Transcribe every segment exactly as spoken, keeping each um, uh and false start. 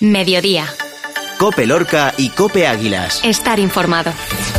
Mediodía. COPE Lorca y COPE Águilas. Estar informado.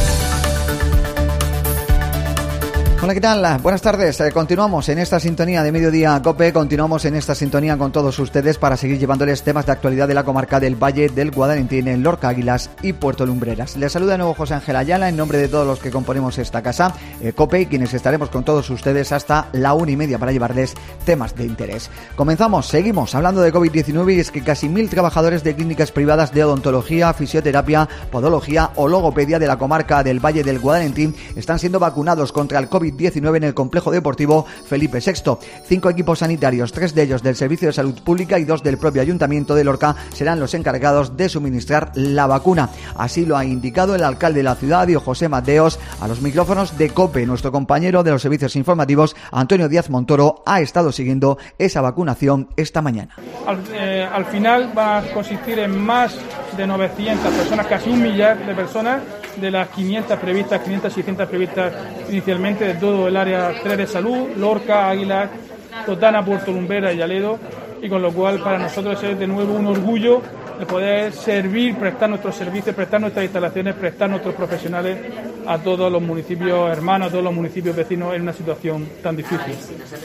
Hola, ¿qué tal? Buenas tardes. Eh, continuamos en esta sintonía de Mediodía COPE, continuamos en esta sintonía con todos ustedes para seguir llevándoles temas de actualidad de la comarca del Valle del Guadalentín en Lorca, Águilas y Puerto Lumbreras. Les saluda de nuevo José Ángel Ayala en nombre de todos los que componemos esta casa, eh, COPE, y quienes estaremos con todos ustedes hasta la una y media para llevarles temas de interés. Comenzamos, seguimos hablando de COVID diecinueve y es que casi mil trabajadores de clínicas privadas de odontología, fisioterapia, podología o logopedia de la comarca del Valle del Guadalentín están siendo vacunados contra el COVID diecinueve en el complejo deportivo Felipe sexto. Cinco equipos sanitarios, tres de ellos del Servicio de Salud Pública y dos del propio Ayuntamiento de Lorca, serán los encargados de suministrar la vacuna. Así lo ha indicado el alcalde de la ciudad, Dio José Mateos, a los micrófonos de COPE. Nuestro compañero de los servicios informativos, Antonio Díaz Montoro, ha estado siguiendo esa vacunación esta mañana. Al, eh, al final va a consistir en más de novecientas personas, casi un millar de personas, de las quinientas previstas, quinientas, seiscientas previstas inicialmente de todo el área tres de salud, Lorca, Águilas, Totana, Puerto Lumbreras y Aledo, y con lo cual para nosotros es de nuevo un orgullo de poder servir, prestar nuestros servicios, prestar nuestras instalaciones, prestar nuestros profesionales a todos los municipios hermanos, a todos los municipios vecinos en una situación tan difícil.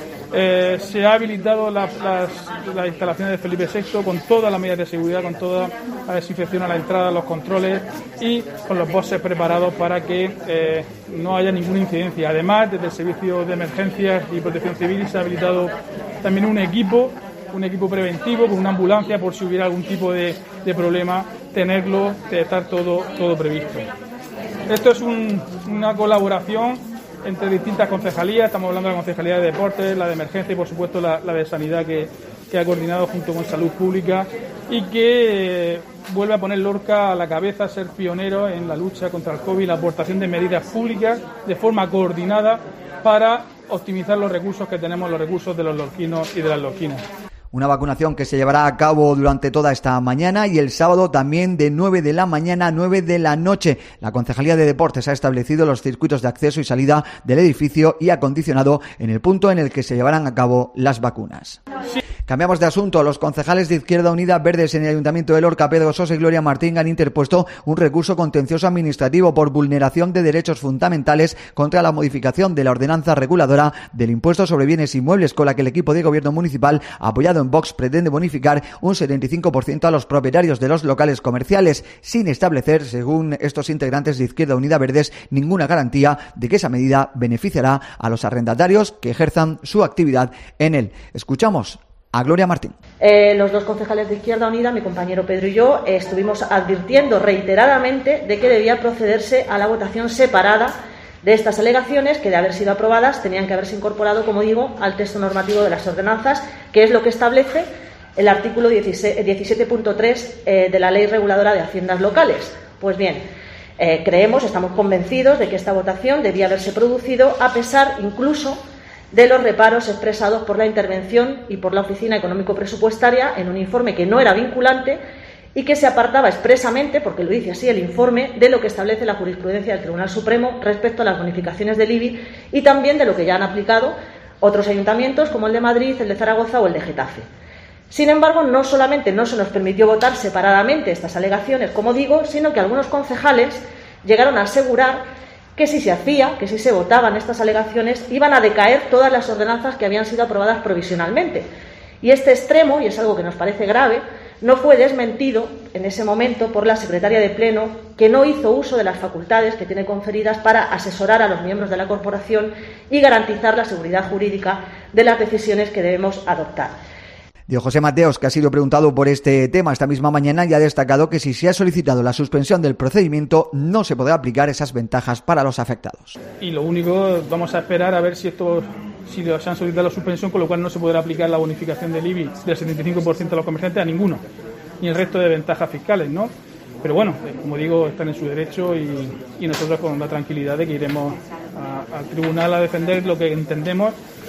Eh, se ha habilitado las, las, las instalaciones de Felipe sexto con todas las medidas de seguridad, con toda la desinfección a la entrada, los controles y con los boxes preparados para que eh, no haya ninguna incidencia. Además, desde el Servicio de Emergencias y Protección Civil se ha habilitado también un equipo, un equipo preventivo con una ambulancia por si hubiera algún tipo de, de problema, tenerlo, de estar todo, todo previsto. Esto es un, una colaboración entre distintas concejalías, estamos hablando de la Concejalía de Deportes, la de Emergencia y por supuesto la, la de Sanidad que, que ha coordinado junto con Salud Pública y que eh, vuelve a poner Lorca a la cabeza, a ser pionero en la lucha contra el COVID, la aportación de medidas públicas de forma coordinada para optimizar los recursos que tenemos, los recursos de los lorquinos y de las lorquinas. Una vacunación que se llevará a cabo durante toda esta mañana y el sábado también de nueve de la mañana a nueve de la noche. La Concejalía de Deportes ha establecido los circuitos de acceso y salida del edificio y acondicionado en el punto en el que se llevarán a cabo las vacunas. Sí. Cambiamos de asunto. Los concejales de Izquierda Unida Verdes en el Ayuntamiento de Lorca, Pedro Sosa y Gloria Martín, han interpuesto un recurso contencioso administrativo por vulneración de derechos fundamentales contra la modificación de la ordenanza reguladora del impuesto sobre bienes inmuebles, con la que el equipo de gobierno municipal, apoyado en Vox, pretende bonificar un setenta y cinco por ciento a los propietarios de los locales comerciales, sin establecer, según estos integrantes de Izquierda Unida Verdes, ninguna garantía de que esa medida beneficiará a los arrendatarios que ejerzan su actividad en él. Escuchamos a Gloria Martín. Eh, los dos concejales de Izquierda Unida, mi compañero Pedro y yo, eh, estuvimos advirtiendo reiteradamente de que debía procederse a la votación separada de estas alegaciones, que de haber sido aprobadas tenían que haberse incorporado, como digo, al texto normativo de las ordenanzas, que es lo que establece el artículo diecisiete punto tres eh, de la Ley Reguladora de Haciendas Locales. Pues bien, eh, creemos, estamos convencidos de que esta votación debía haberse producido a pesar incluso de los reparos expresados por la intervención y por la Oficina Económico-Presupuestaria en un informe que no era vinculante y que se apartaba expresamente, porque lo dice así el informe, de lo que establece la jurisprudencia del Tribunal Supremo respecto a las bonificaciones del I B I y también de lo que ya han aplicado otros ayuntamientos como el de Madrid, el de Zaragoza o el de Getafe. Sin embargo, no solamente no se nos permitió votar separadamente estas alegaciones, como digo, sino que algunos concejales llegaron a asegurar que si se hacía, que si se votaban estas alegaciones, iban a decaer todas las ordenanzas que habían sido aprobadas provisionalmente. Y este extremo, y es algo que nos parece grave, no fue desmentido en ese momento por la secretaria de Pleno, que no hizo uso de las facultades que tiene conferidas para asesorar a los miembros de la corporación y garantizar la seguridad jurídica de las decisiones que debemos adoptar. Dio José Mateos, que ha sido preguntado por este tema esta misma mañana, y ha destacado que si se ha solicitado la suspensión del procedimiento, no se podrá aplicar esas ventajas para los afectados. Y lo único, vamos a esperar a ver si esto, si se han solicitado la suspensión, con lo cual no se podrá aplicar la bonificación del I B I del setenta y cinco por ciento de los comerciantes a ninguno, ni el resto de ventajas fiscales, ¿no? Pero bueno, como digo, están en su derecho y, y nosotros con la tranquilidad de que iremos a, al tribunal a defender lo que entendemos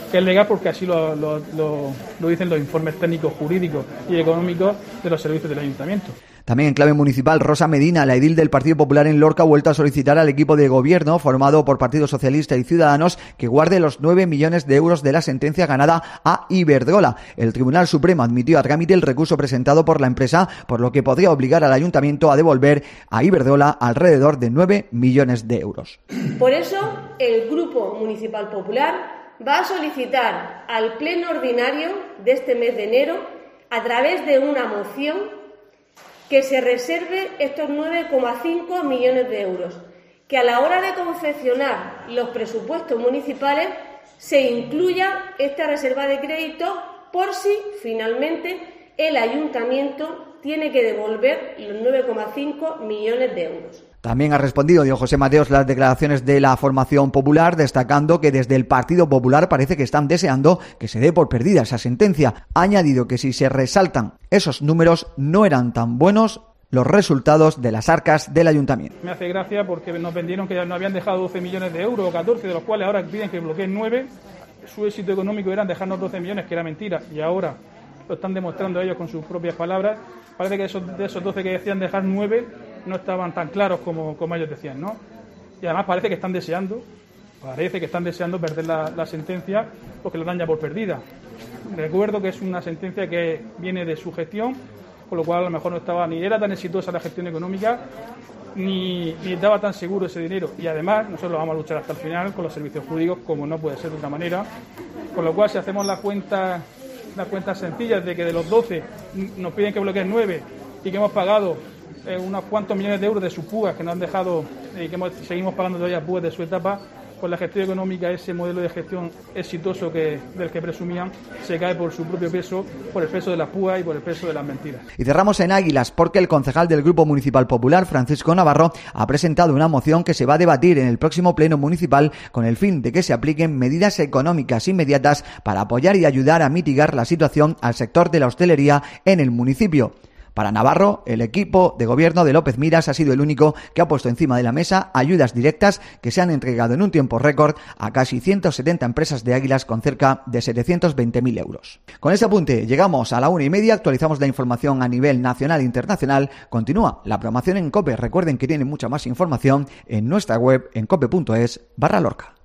que es legal porque así lo, lo, lo, lo dicen los informes técnicos, jurídicos y económicos de los servicios del ayuntamiento. También en clave municipal, Rosa Medina, la edil del Partido Popular en Lorca, ha vuelto a solicitar al equipo de gobierno formado por Partido Socialista y Ciudadanos que guarde los nueve millones de euros de la sentencia ganada a Iberdrola. El Tribunal Supremo admitió a trámite el recurso presentado por la empresa, por lo que podría obligar al ayuntamiento a devolver a Iberdrola alrededor de nueve millones de euros. Por eso, el Grupo Municipal Popular va a solicitar al Pleno Ordinario de este mes de enero, a través de una moción, que se reserve estos nueve coma cinco millones de euros, que a la hora de confeccionar los presupuestos municipales se incluya esta reserva de crédito por si finalmente el ayuntamiento tiene que devolver los nueve coma cinco millones de euros. También ha respondido Diego José Mateos las declaraciones de la formación popular, destacando que desde el Partido Popular parece que están deseando que se dé por perdida esa sentencia. Ha añadido que si se resaltan esos números no eran tan buenos los resultados de las arcas del ayuntamiento. Me hace gracia porque nos vendieron que ya no habían dejado doce millones de euros o catorce, de los cuales ahora piden que bloqueen nueve. Su éxito económico era dejarnos doce millones, que era mentira, y ahora lo están demostrando ellos con sus propias palabras. Parece que esos, de esos doce que decían dejar nueve no estaban tan claros como, como ellos decían, ¿no? Y además parece que están deseando, parece que están deseando perder la, la sentencia porque la dan ya por perdida. Recuerdo que es una sentencia que viene de su gestión, con lo cual a lo mejor no estaba ni era tan exitosa la gestión económica, ni, ni daba tan seguro ese dinero. Y además nosotros vamos a luchar hasta el final con los servicios jurídicos, como no puede ser de otra manera. Con lo cual, si hacemos la cuenta, las cuentas sencillas de que de los doce nos piden que bloqueen nueve y que hemos pagado eh, unos cuantos millones de euros de sus pugas que nos han dejado y eh, que hemos, seguimos pagando todavía pugas de su etapa, pues la gestión económica, ese modelo de gestión exitoso que, del que presumían, se cae por su propio peso, por el peso de las púas y por el peso de las mentiras. Y cerramos en Águilas porque el concejal del Grupo Municipal Popular, Francisco Navarro, ha presentado una moción que se va a debatir en el próximo pleno municipal con el fin de que se apliquen medidas económicas inmediatas para apoyar y ayudar a mitigar la situación al sector de la hostelería en el municipio. Para Navarro, el equipo de gobierno de López Miras ha sido el único que ha puesto encima de la mesa ayudas directas que se han entregado en un tiempo récord a casi ciento setenta empresas de Águilas con cerca de setecientos veinte mil euros. Con este apunte llegamos a la una y media, actualizamos la información a nivel nacional e internacional. Continúa la programación en COPE. Recuerden que tienen mucha más información en nuestra web en cope punto es barra Lorca.